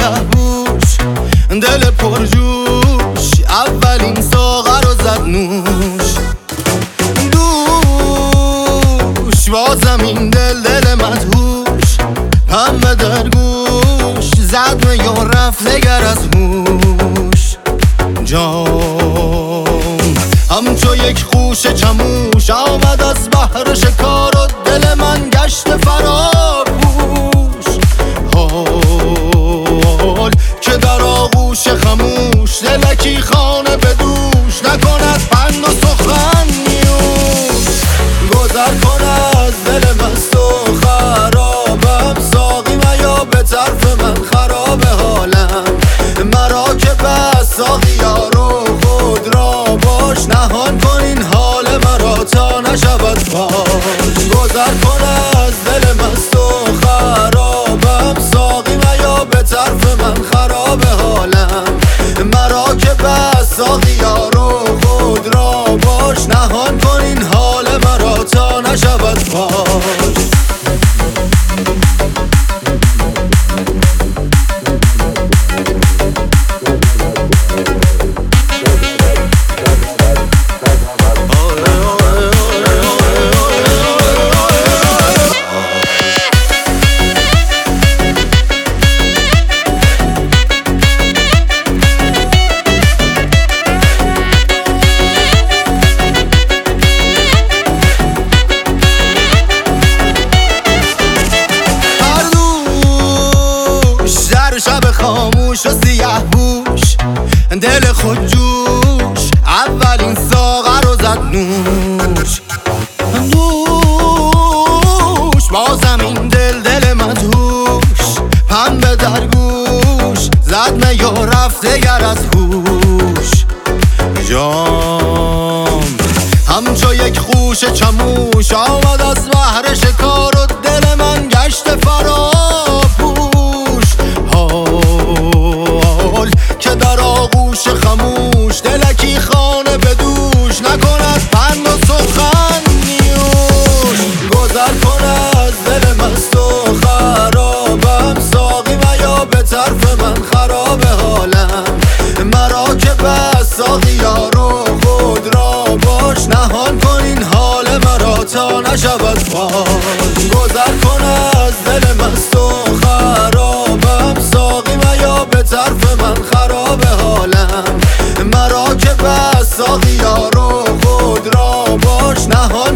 سیاه بوش دل پرجوش اولین ساغر رو زد نوش. دوش بازم این دل مدهوش پنبه در گوش زد و رفت نگر از هوش. جام همچو یک خوش چموش آمد از بحر شکار و دل من گشت فراموش. حال که در آغوش خموش دلکی خانه به دوش نکند پند و سخن نیوش. گذر کن از دل مست و خرابم ساقی میا به طرف من خراب حالم. مرا که بس ساقی یارو خود را باش نهان کن این حال مرا تا نشود فاش. گذر کن از دل مست و خرابم ساقی میا به طرف من خراب حالم. مرا که بس ساقی یارو خود را باش نهان کن این حال مرا تا نشود فاش. شب خاموش و سیاه بوش دل خود جوش اولین ساغر رو زد نوش. دوش بازم این دل مدهوش پنبه در گوش زد می و رفت دگر از هوش. جام همچو یک خوش چموش آمد از بحر شکار و دل من گشت فراموش. حال که در آغوش خموش دلکی خانه به دوش نکند پند و سخن نیوش. گذر کن از دل مست و خرابم ساقی میا به طرف من خراب حالم. مرا که بس ساقی یارو خود را باش نهان کن این حال مرا تا نشود فاش. گذر کن از دل مست و خرابم ساقی میا به طرف من خراب حالم. مرا که بس ساقی یارو خود را باش نهان